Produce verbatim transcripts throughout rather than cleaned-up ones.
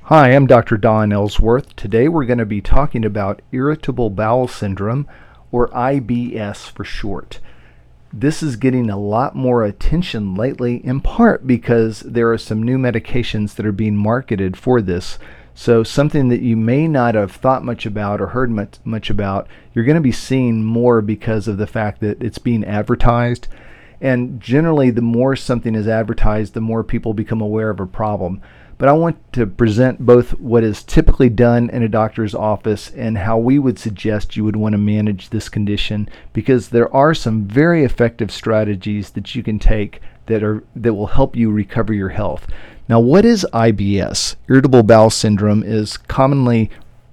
Hi, I'm Doctor Don Ellsworth. Today we're going to be talking about irritable bowel syndrome, or I B S for short. This is getting a lot more attention lately, in part because there are some new medications that are being marketed for this. So something that you may not have thought much about or heard much, much about, you're going to be seeing more because of the fact that it's being advertised. And generally, the more something is advertised, the more people become aware of a problem. But I want to present both what is typically done in a doctor's office and how we would suggest you would want to manage this condition, because there are some very effective strategies that you can take that are that will help you recover your health. Now, what is I B S? Irritable bowel syndrome is commonly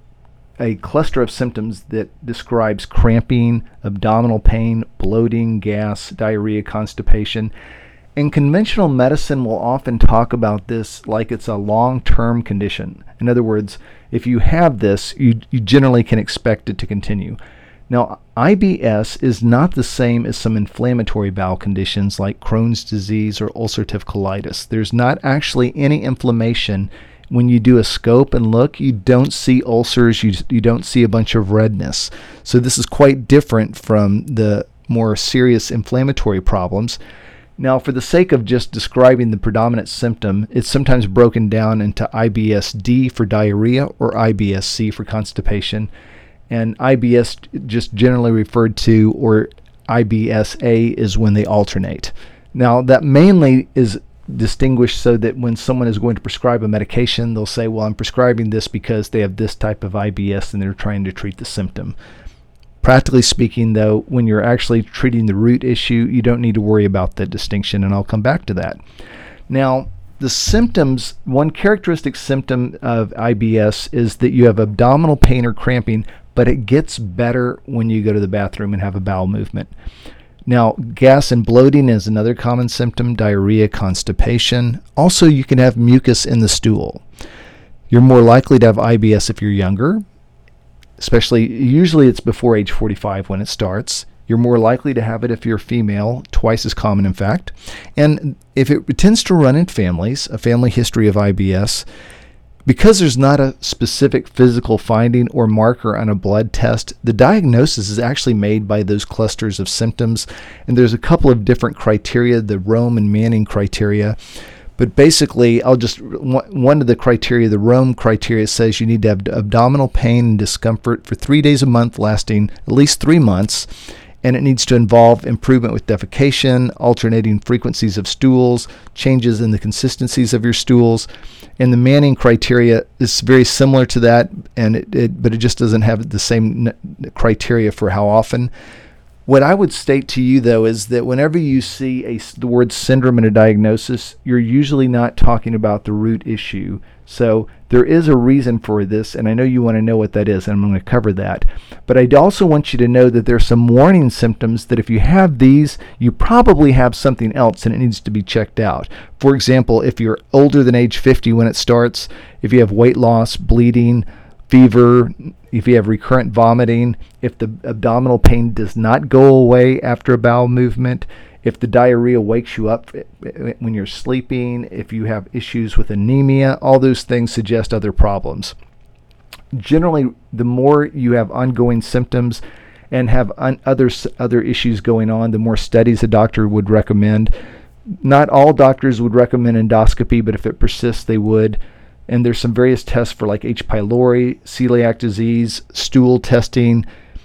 a cluster of symptoms that describes cramping, abdominal pain, bloating, gas, diarrhea, constipation. And conventional medicine will often talk about this like it's a long-term condition. In other words, if you have this, you, you generally can expect it to continue. Now, I B S is not the same as some inflammatory bowel conditions like Crohn's disease or ulcerative colitis. There's not actually any inflammation. When you do a scope and look, you don't see ulcers, you, you don't see a bunch of redness. So this is quite different from the more serious inflammatory problems. Now, for the sake of just describing the predominant symptom, it's sometimes broken down into I B S D for diarrhea or I B S C for constipation, and I B S just generally referred to, or I B S A is when they alternate. Now, that mainly is distinguished so that when someone is going to prescribe a medication, they'll say, well, I'm prescribing this because they have this type of I B S and they're trying to treat the symptom. Practically speaking, though, when you're actually treating the root issue, you don't need to worry about the distinction, and I'll come back to that. Now, the symptoms, one characteristic symptom of I B S is that you have abdominal pain or cramping, but it gets better when you go to the bathroom and have a bowel movement. Now, gas and bloating is another common symptom, diarrhea, constipation. Also, you can have mucus in the stool. You're more likely to have I B S if you're younger. Especially, usually it's before age forty-five when it starts. You're more likely to have it if you're female, twice as common in fact. And if it tends to run in families, a family history of I B S, because there's not a specific physical finding or marker on a blood test, the diagnosis is actually made by those clusters of symptoms. And there's a couple of different criteria, the Rome and Manning criteria. But basically, I'll just, one of the criteria, the Rome criteria, says you need to have abdominal pain and discomfort for three days a month, lasting at least three months. And it needs to involve improvement with defecation, alternating frequencies of stools, changes in the consistencies of your stools. And the Manning criteria is very similar to that, and it, it, but it just doesn't have the same criteria for how often. What I would state to you, though, is that whenever you see a, the word syndrome in a diagnosis, you're usually not talking about the root issue. So there is a reason for this, and I know you want to know what that is, and I'm going to cover that. But I also want you to know that there's some warning symptoms that if you have these, you probably have something else, and it needs to be checked out. For example, if you're older than age fifty when it starts, if you have weight loss, bleeding, fever, if you have recurrent vomiting, if the abdominal pain does not go away after a bowel movement, if the diarrhea wakes you up when you're sleeping, if you have issues with anemia, all those things suggest other problems. Generally, the more you have ongoing symptoms and have un- other other issues going on, the more studies a doctor would recommend. Not all doctors would recommend endoscopy, but if it persists, they would. And there's some various tests for like H. pylori, celiac disease, stool testing.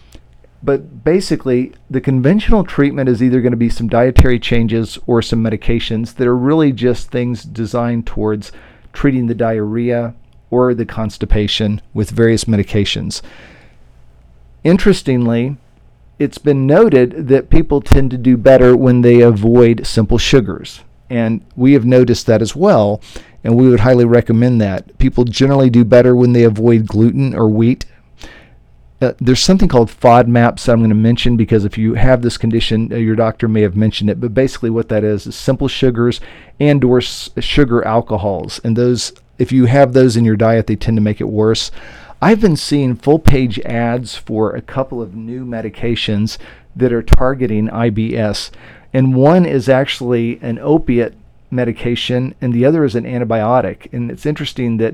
But basically, the conventional treatment is either going to be some dietary changes or some medications that are really just things designed towards treating the diarrhea or the constipation with various medications. Interestingly, it's been noted that people tend to do better when they avoid simple sugars. And we have noticed that as well. And we would highly recommend that. People generally do better when they avoid gluten or wheat. Uh, there's something called FODMAPs that I'm going to mention because if you have this condition, uh, your doctor may have mentioned it. But basically what that is is simple sugars and or s- sugar alcohols. And those, if you have those in your diet, they tend to make it worse. I've been seeing full-page ads for a couple of new medications that are targeting I B S. And one is actually an opiate medication, and the other is an antibiotic. And it's interesting that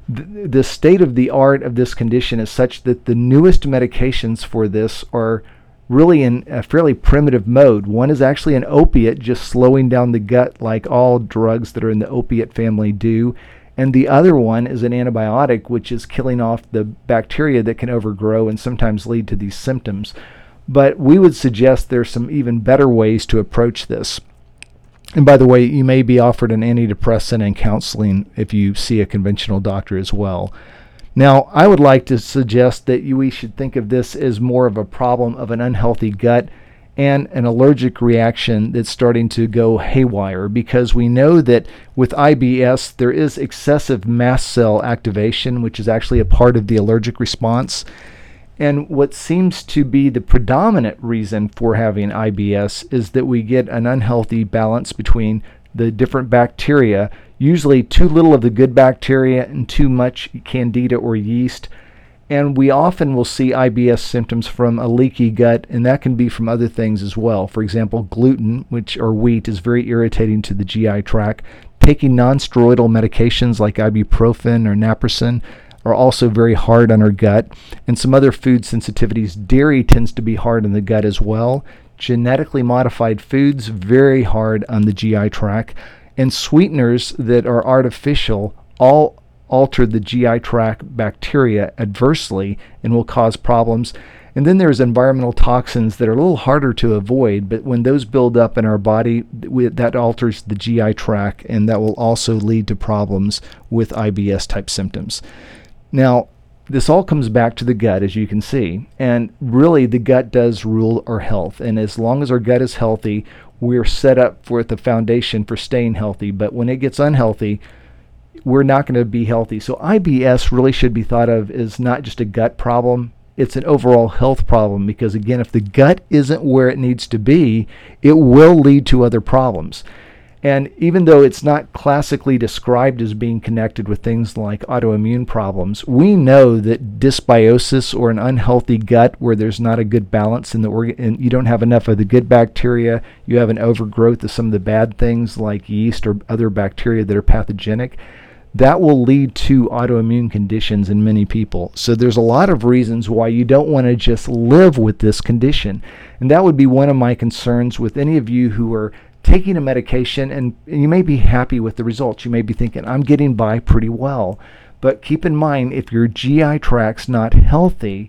The, the state of the art of this condition is such that the newest medications for this are really in a fairly primitive mode. One is actually an opiate, just slowing down the gut like all drugs that are in the opiate family do. And the other one is an antibiotic, which is killing off the bacteria that can overgrow and sometimes lead to these symptoms. But we would suggest there's some even better ways to approach this. And by the way, you may be offered an antidepressant and counseling if you see a conventional doctor as well. Now, I would like to suggest that you, we should think of this as more of a problem of an unhealthy gut and an allergic reaction that's starting to go haywire, because we know that with I B S there is excessive mast cell activation, which is actually a part of the allergic response. And what seems to be the predominant reason for having I B S is that we get an unhealthy balance between the different bacteria, usually too little of the good bacteria and too much candida or yeast. And we often will see I B S symptoms from a leaky gut, and that can be from other things as well. For example, gluten, which or wheat, is very irritating to the G I tract. Taking non-steroidal medications like ibuprofen or naproxen are also very hard on our gut. And some other food sensitivities, dairy tends to be hard on the gut as well. Genetically modified foods, very hard on the G I tract. And sweeteners that are artificial all alter the G I tract bacteria adversely and will cause problems. And then there's environmental toxins that are a little harder to avoid, but when those build up in our body, we, that alters the G I tract, and that will also lead to problems with I B S type symptoms. Now, this all comes back to the gut, as you can see, and really the gut does rule our health. And as long as our gut is healthy, we're set up for the foundation for staying healthy. But when it gets unhealthy, we're not going to be healthy. So I B S really should be thought of as not just a gut problem, it's an overall health problem, because again, if the gut isn't where it needs to be, it will lead to other problems. And even though it's not classically described as being connected with things like autoimmune problems, we know that dysbiosis, or an unhealthy gut where there's not a good balance in the organ, and you don't have enough of the good bacteria, you have an overgrowth of some of the bad things like yeast or other bacteria that are pathogenic, that will lead to autoimmune conditions in many people. So there's a lot of reasons why you don't want to just live with this condition. And that would be one of my concerns with any of you who are taking a medication, and you may be happy with the results. You may be thinking, I'm getting by pretty well. But keep in mind, if your G I tract's not healthy,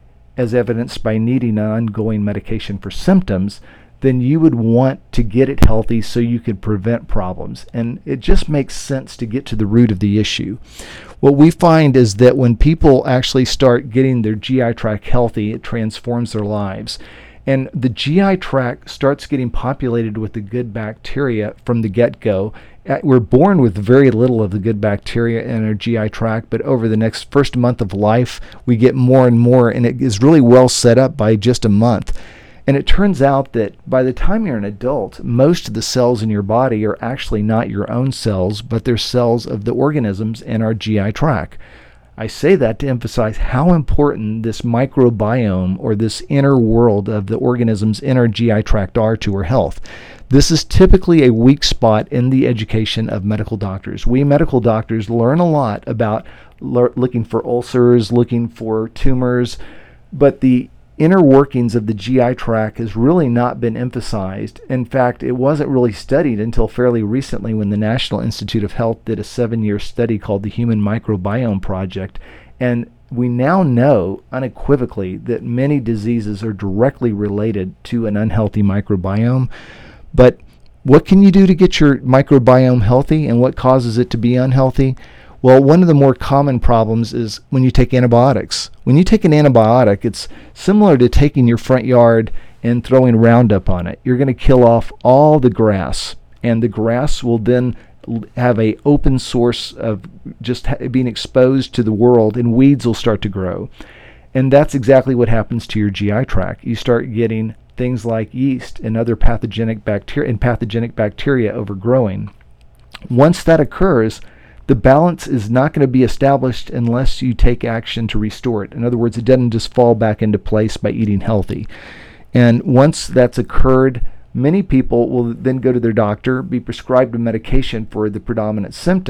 as evidenced by needing an ongoing medication for symptoms, then you would want to get it healthy so you could prevent problems. And it just makes sense to get to the root of the issue. What we find is that when people actually start getting their G I tract healthy, it transforms their lives. And the G I tract starts getting populated with the good bacteria from the get-go. We're born with very little of the good bacteria in our G I tract, but over the next first month of life, we get more and more, and it is really well set up by just a month. And it turns out that by the time you're an adult, most of the cells in your body are actually not your own cells, but they're cells of the organisms in our G I tract. I say that to emphasize how important this microbiome, or this inner world of the organisms in our G I tract, are to our health. This is typically a weak spot in the education of medical doctors. We medical doctors learn a lot about le- looking for ulcers, looking for tumors, but the inner workings of the G I tract has really not been emphasized. In fact, it wasn't really studied until fairly recently, when the National Institute of Health did a seven-year study called the Human Microbiome Project. And we now know unequivocally that many diseases are directly related to an unhealthy microbiome. But what can you do to get your microbiome healthy, and what causes it to be unhealthy? Well, one of the more common problems is when you take antibiotics. When you take an antibiotic, it's similar to taking your front yard and throwing Roundup on it. You're going to kill off all the grass, and the grass will then have a open source of just being exposed to the world, and weeds will start to grow. And that's exactly what happens to your G I tract. You start getting things like yeast and other pathogenic bacteria and pathogenic bacteria overgrowing. Once that occurs, the balance is not going to be established unless you take action to restore it. In other words, it doesn't just fall back into place by eating healthy. And once that's occurred, many people will then go to their doctor, be prescribed a medication for the predominant symptom,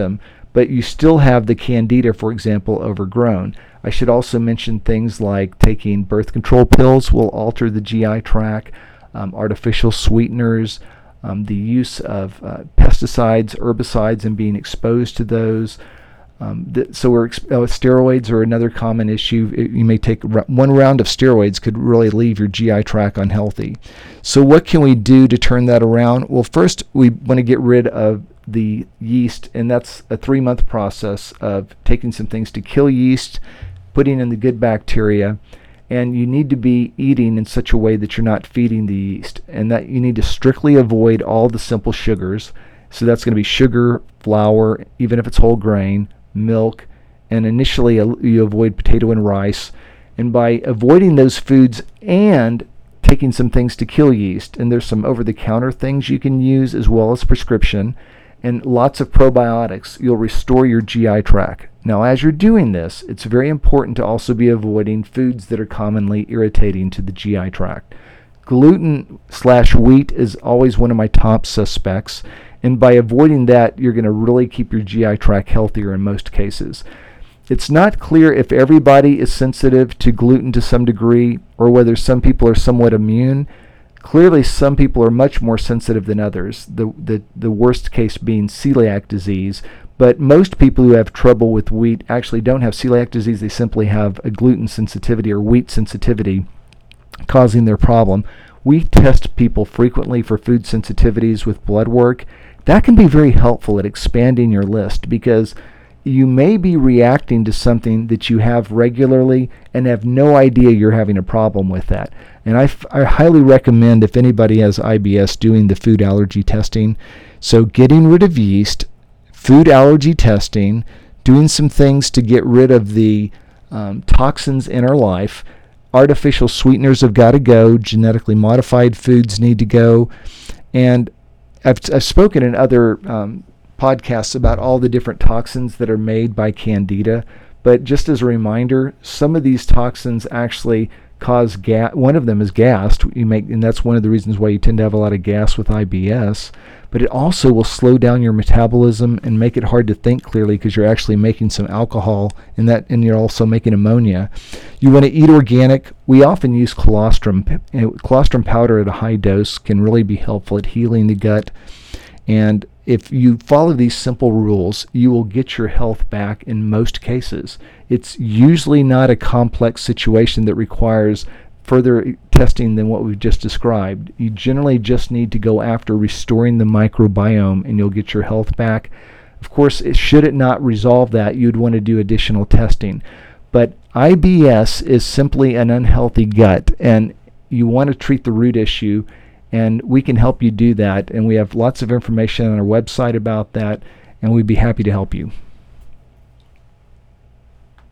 but you still have the candida, for example, overgrown. I should also mention things like taking birth control pills will alter the G I tract, um, artificial sweeteners, um, the use of uh, pesticides, herbicides, and being exposed to those. Um, th- so we're ex- uh, steroids are another common issue. It, you may take r- one round of steroids could really leave your G I tract unhealthy. So what can we do to turn that around? Well, first we want to get rid of the yeast, and that's a three-month process of taking some things to kill yeast, putting in the good bacteria, and you need to be eating in such a way that you're not feeding the yeast, and that you need to strictly avoid all the simple sugars. So that's going to be sugar, flour, even if it's whole grain, milk, and initially you avoid potato and rice. And by avoiding those foods and taking some things to kill yeast, and there's some over-the-counter things you can use as well as prescription, and lots of probiotics, you'll restore your G I tract. Now, as you're doing this, it's very important to also be avoiding foods that are commonly irritating to the G I tract. Gluten slash wheat is always one of my top suspects, and by avoiding that, you're going to really keep your G I tract healthier in most cases. It's not clear if everybody is sensitive to gluten to some degree, or whether some people are somewhat immune. Clearly, some people are much more sensitive than others, the, the, the worst case being celiac disease. But most people who have trouble with wheat actually don't have celiac disease. They simply have a gluten sensitivity or wheat sensitivity causing their problem. We test people frequently for food sensitivities with blood work. That can be very helpful at expanding your list, because you may be reacting to something that you have regularly and have no idea you're having a problem with that. And I, f- I highly recommend, if anybody has I B S, doing the food allergy testing. So getting rid of yeast, food allergy testing, doing some things to get rid of the um, toxins in our life. Artificial sweeteners have got to go. Genetically modified foods need to go. And I've, I've spoken in other um, podcasts about all the different toxins that are made by Candida. But just as a reminder, some of these toxins actually cause gas. One of them is gas. You make, and that's one of the reasons why you tend to have a lot of gas with I B S. But it also will slow down your metabolism and make it hard to think clearly, because you're actually making some alcohol, and that, and you're also making ammonia. You want to eat organic. We often use colostrum. Colostrum powder at a high dose can really be helpful at healing the gut. And if you follow these simple rules, you will get your health back in most cases. It's usually not a complex situation that requires further testing than what we've just described. You generally just need to go after restoring the microbiome, and you'll get your health back. Of course, it, should it not resolve that, you'd want to do additional testing. But I B S is simply an unhealthy gut, and you want to treat the root issue, and we can help you do that. And we have lots of information on our website about that, and we'd be happy to help you.